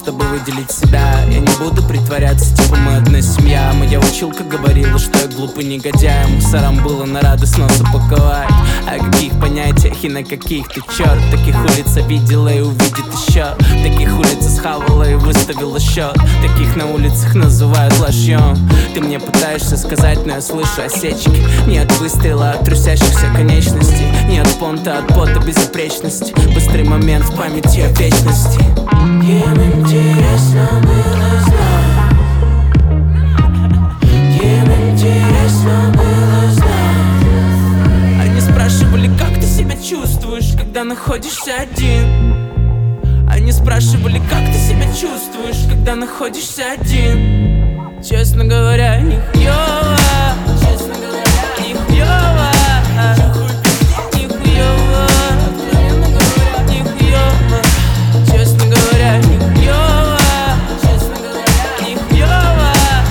чтобы выделить себя. Я не буду притворяться, типа мы одна семья. Моя училка говорила, что я глупый негодяй. Мусорам было на радость носа упаковать. О каких понятиях и на каких ты черт? Таких улиц видела и увидит еще. Таких улиц схавала и выставила счет. Таких на улицах называют ложьем. Ты мне пытаешься сказать, но я слышу осечки. Не от выстрела, от трусящихся конечностей. Не от понта, от пота безупречности. Быстрый момент в памяти о вечности. Им интересно было знать. Им интересно было знать. Они спрашивали, как ты себя чувствуешь, когда находишься один. Они спрашивали, как ты себя чувствуешь, когда находишься один. Честно говоря, нихуёво. Честно говоря, нихуёво. Нихуёво. Нихуёво. Честно говоря, нихуёво. Честно говоря, нихуёво.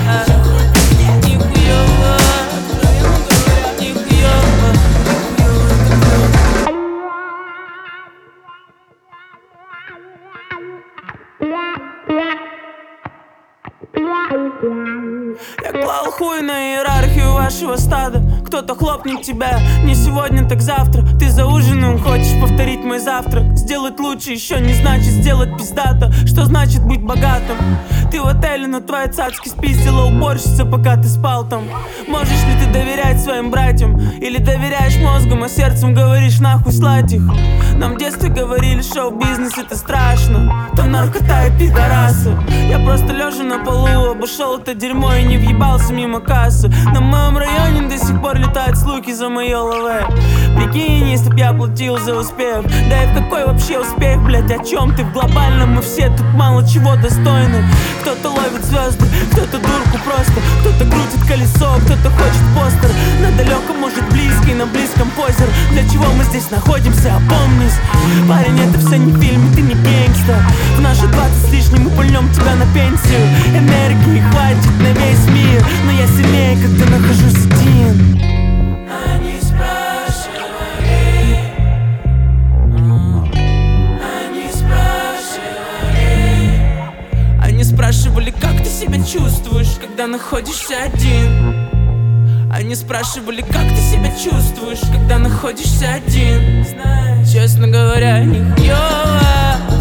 Нихуёво. Нихуёво. Я клал хуй на иерархию вашего стада. Кто-то хлопнет тебя, не сегодня, так завтра. Ты за ужином хочешь повторить мой завтрак. Сделать лучше еще не значит сделать пиздато. Что значит быть богатым? Ты в отеле, но твоя цацки спиздила уборщица, пока ты спал там. Можешь ли ты доверять своим братьям? Или доверяешь мозгом, а сердцем говоришь нахуй слать их? Нам в детстве говорили, шоу-бизнес это страшно. Там наркота и пидорасы. Я просто лежа на полу обошел это дерьмо и не въебался мимо кассы. На моем районе до сих пор летают слухи за мое лаве. Прикинь, если б я платил за успех. Да и в какой вообще успех, блять, о чем ты? В глобальном мы все тут мало чего достойны. Кто-то ловит звезды, кто-то дурку просто. Кто-то крутит колесо, кто-то хочет постер. На далеком, может близкий, на близком позер. Для чего мы здесь находимся, опомнись. Парень, это все не фильм, ты не гангста. В наши 20 с лишним мы пульнем тебя на пенсию. Энергии хватит на весь мир, но я сильнее, когда нахожусь один. Они спрашивали. Они спрашивали. Они спрашивали, как ты себя чувствуешь, когда находишься один. Они спрашивали, как ты себя чувствуешь, когда находишься один. Честно говоря, нихуёво.